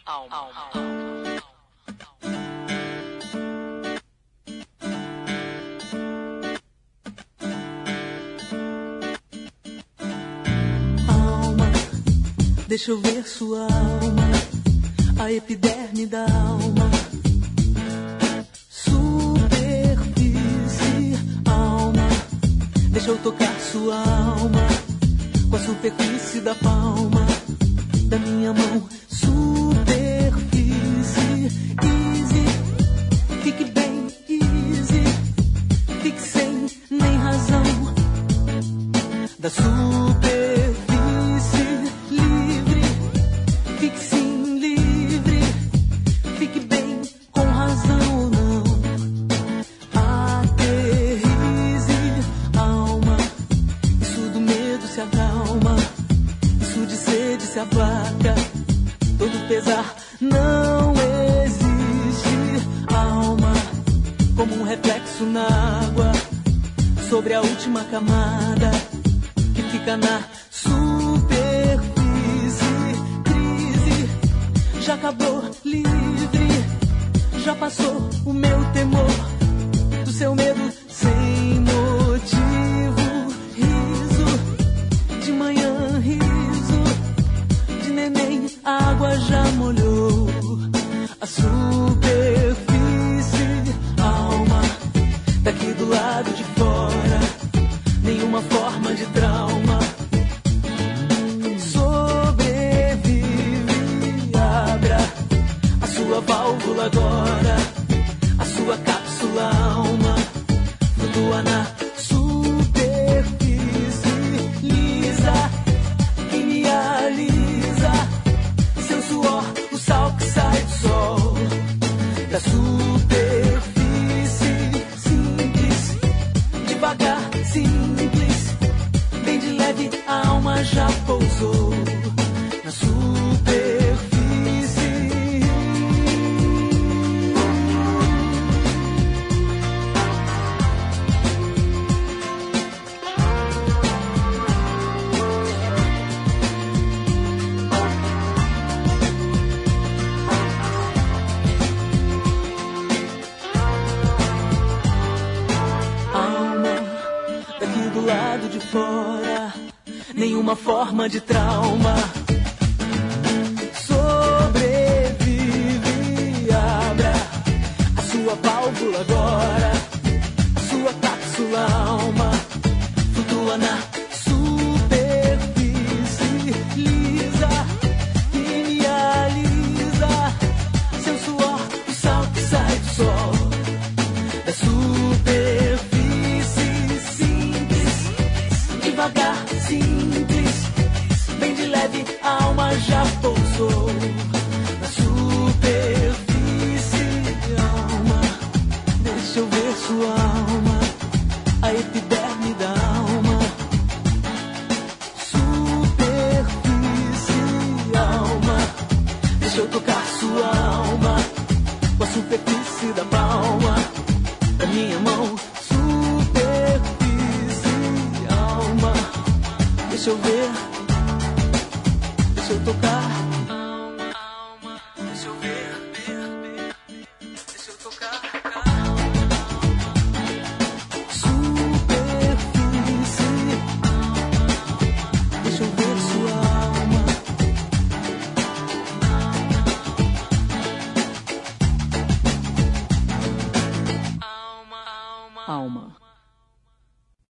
Alma. Deixa eu ver sua alma, a epiderme da alma. Superfície, alma. Deixa eu tocar sua alma, com a superfície da palma da minha mão. Superfície, easy. Fique bem, easy. Fique sem nem razão da superfície. Se aplaca, todo pesar não existe. Alma, como um reflexo na água, sobre a última camada que fica na superfície. Crise, já acabou, livre, já passou o meu temor, do seu medo sem motivo. Riso, de manhã riso, neném, a água já molhou a superfície. Alma, daqui do lado de fora, nenhuma forma de trauma. Sobrevive, abra a sua válvula agora, a sua cápsula alma flutua na superfície lisa que me alisa. Seu suor, o sal que sai do sol, da superfície simples, devagar, simples, bem de leve, a alma já pousou na superfície. Do lado de fora, nenhuma forma de trauma. Sobrevive, abra a sua válvula agora, a sua cápsula alma flutua na superfície lisa que me alisa. Seu suor, o sal que sai do sol, da superfície. Devagar, simples, bem de leve, a alma já pousou na superfície. Alma, deixa eu ver sua alma, a epiderme da alma. Superfície, alma, deixa eu tocar sua alma, com a superfície da palma da minha mão. Deixa eu ver, deixa eu tocar. Deixa eu ver, deixa eu tocar. Superfície, deixa eu ver sua alma. Alma.